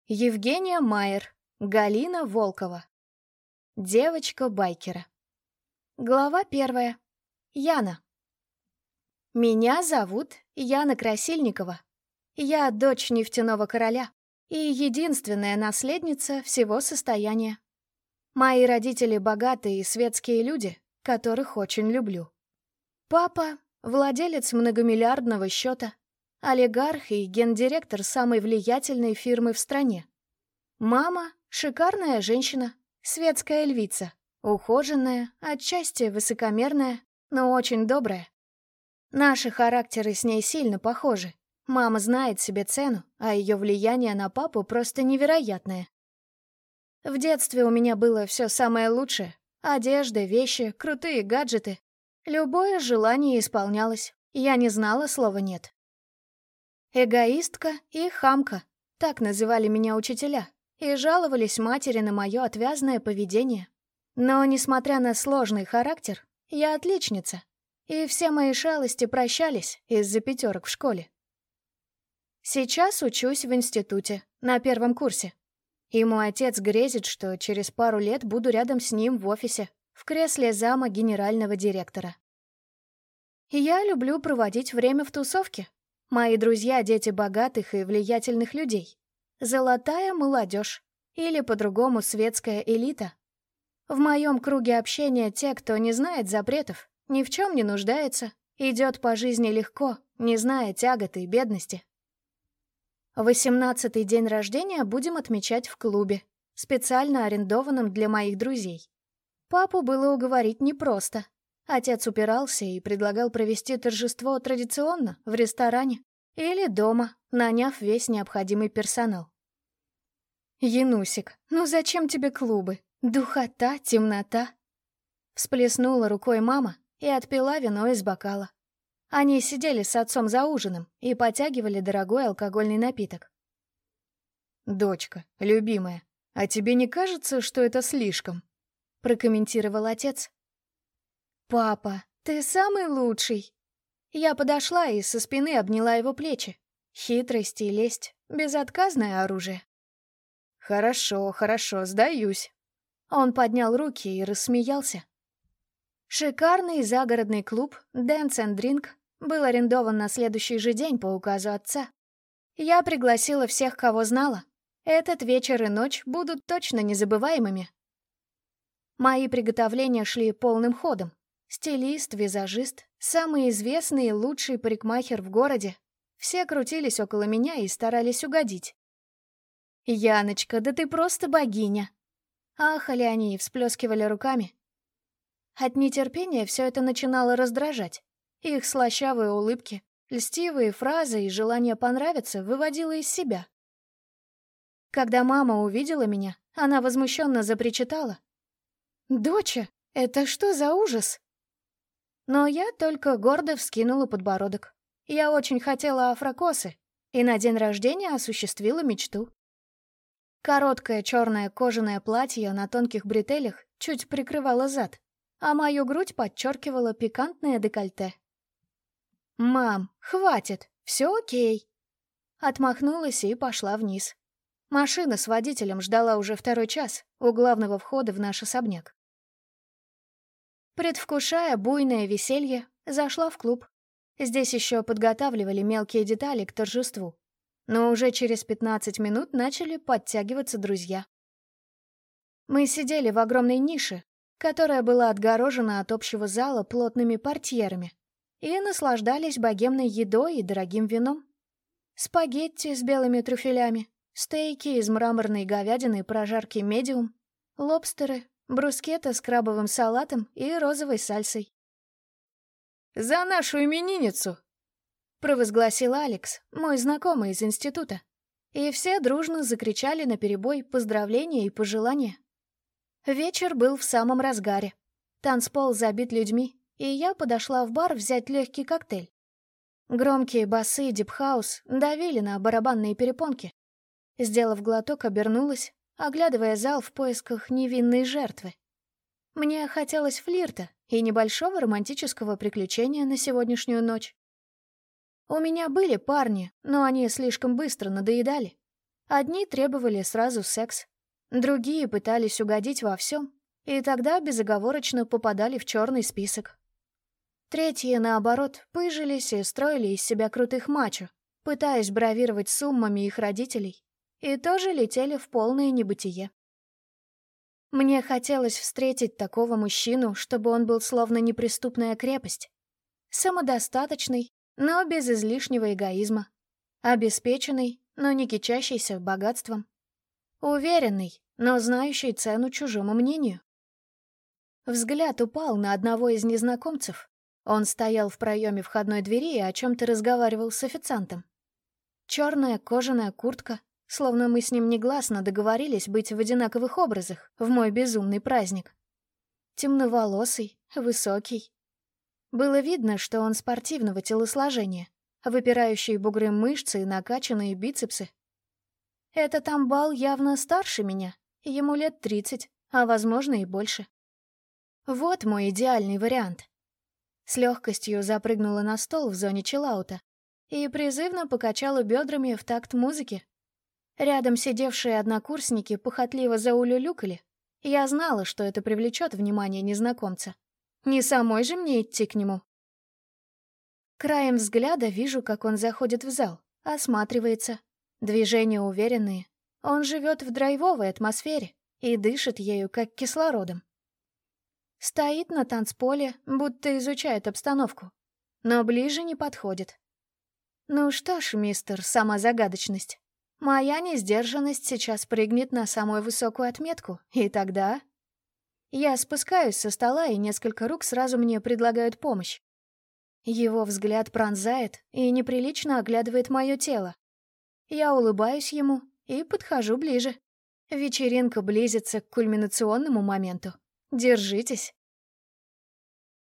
Евгения Майер, Галина Волкова. Девочка байкера. Глава 1. Яна. Меня зовут Яна Красильникова. Я дочь нефтяного короля и единственная наследница всего состояния. Мои родители богатые и светские люди, которых очень люблю. Папа — владелец многомиллиардного счета, олигарх и гендиректор самой влиятельной фирмы в стране. Мама — шикарная женщина, светская львица, ухоженная, отчасти высокомерная, но очень добрая. Наши характеры с ней сильно похожи. Мама знает себе цену, а ее влияние на папу просто невероятное. В детстве у меня было все самое лучшее. Одежда, вещи, крутые гаджеты. Любое желание исполнялось. Я не знала слова «нет». Эгоистка и хамка — так называли меня учителя, и жаловались матери на мое отвязное поведение. Но, несмотря на сложный характер, я отличница, и все мои шалости прощались из-за пятерок в школе. Сейчас учусь в институте, на 1 курсе. И мой отец грезит, что через пару лет буду рядом с ним в офисе, в кресле зама генерального директора. Я люблю проводить время в тусовке. Мои друзья — дети богатых и влиятельных людей. Золотая молодежь, или по-другому светская элита. В моем круге общения те, кто не знает запретов, ни в чем не нуждается, идет по жизни легко, не зная тяготы и бедности. 18-й день рождения будем отмечать в клубе, специально арендованном для моих друзей. Папу было уговорить непросто. Отец упирался и предлагал провести торжество традиционно, в ресторане или дома, наняв весь необходимый персонал. «Янусик, ну зачем тебе клубы? Духота, темнота!» Всплеснула рукой мама и отпила вино из бокала. Они сидели с отцом за ужином и потягивали дорогой алкогольный напиток. «Дочка, любимая, а тебе не кажется, что это слишком?» — прокомментировал отец. «Папа, ты самый лучший!» Я подошла и со спины обняла его плечи. Хитрость и лесть — безотказное оружие. «Хорошо, хорошо, сдаюсь». Он поднял руки и рассмеялся. Шикарный загородный клуб «Dance and Drink» был арендован на следующий же день по указу отца. Я пригласила всех, кого знала. Этот вечер и ночь будут точно незабываемыми. Мои приготовления шли полным ходом. Стилист, визажист, самый известный и лучший парикмахер в городе. Все крутились около меня и старались угодить. «Яночка, да ты просто богиня!» Ахали они и всплескивали руками. От нетерпения все это начинало раздражать. Их слащавые улыбки, льстивые фразы и желание понравиться выводило из себя. Когда мама увидела меня, она возмущенно запричитала. «Доча, это что за ужас?» Но я только гордо вскинула подбородок. Я очень хотела афрокосы и на день рождения осуществила мечту. Короткое черное кожаное платье на тонких бретелях чуть прикрывало зад, а мою грудь подчеркивало пикантное декольте. «Мам, хватит, все окей!» Отмахнулась и пошла вниз. Машина с водителем ждала уже 2-й час у главного входа в наш особняк. Предвкушая буйное веселье, зашла в клуб. Здесь еще подготавливали мелкие детали к торжеству. Но уже через 15 минут начали подтягиваться друзья. Мы сидели в огромной нише, которая была отгорожена от общего зала плотными портьерами, и наслаждались богемной едой и дорогим вином. Спагетти с белыми трюфелями, стейки из мраморной говядины прожарки медиум, лобстеры, брускетта с крабовым салатом и розовой сальсой. «За нашу именинницу!» — провозгласил Алекс, мой знакомый из института. И все дружно закричали наперебой поздравления и пожелания. Вечер был в самом разгаре. Танцпол забит людьми, и я подошла в бар взять легкий коктейль. Громкие басы дип-хаус давили на барабанные перепонки. Сделав глоток, обернулась, оглядывая зал в поисках невинной жертвы. Мне хотелось флирта и небольшого романтического приключения на сегодняшнюю ночь. У меня были парни, но они слишком быстро надоедали. Одни требовали сразу секс, другие пытались угодить во всем, и тогда безоговорочно попадали в черный список. Третьи, наоборот, пыжились и строили из себя крутых мачо, пытаясь бравировать суммами их родителей, и тоже летели в полное небытие. Мне хотелось встретить такого мужчину, чтобы он был словно неприступная крепость. Самодостаточный, но без излишнего эгоизма. Обеспеченный, но не кичащийся богатством. Уверенный, но знающий цену чужому мнению. Взгляд упал на одного из незнакомцев. Он стоял в проеме входной двери и о чем-то разговаривал с официантом. Черная кожаная куртка, словно мы с ним негласно договорились быть в одинаковых образах в мой безумный праздник. Темноволосый, высокий. Было видно, что он спортивного телосложения, выпирающие бугры мышцы и накачанные бицепсы. Этот амбал явно старше меня, ему лет 30, а возможно и больше. Вот мой идеальный вариант. С легкостью запрыгнула на стол в зоне чиллаута и призывно покачала бедрами в такт музыки. Рядом сидевшие однокурсники похотливо заулюлюкали. Я знала, что это привлечет внимание незнакомца. Не самой же мне идти к нему. Краем взгляда вижу, как он заходит в зал, осматривается. Движения уверенные. Он живет в драйвовой атмосфере и дышит ею, как кислородом. Стоит на танцполе, будто изучает обстановку, но ближе не подходит. Ну что ж, мистер самозагадочность, моя несдержанность сейчас прыгнет на самую высокую отметку, и тогда... Я спускаюсь со стола, и несколько рук сразу мне предлагают помощь. Его взгляд пронзает и неприлично оглядывает мое тело. Я улыбаюсь ему и подхожу ближе. Вечеринка близится к кульминационному моменту. Держитесь.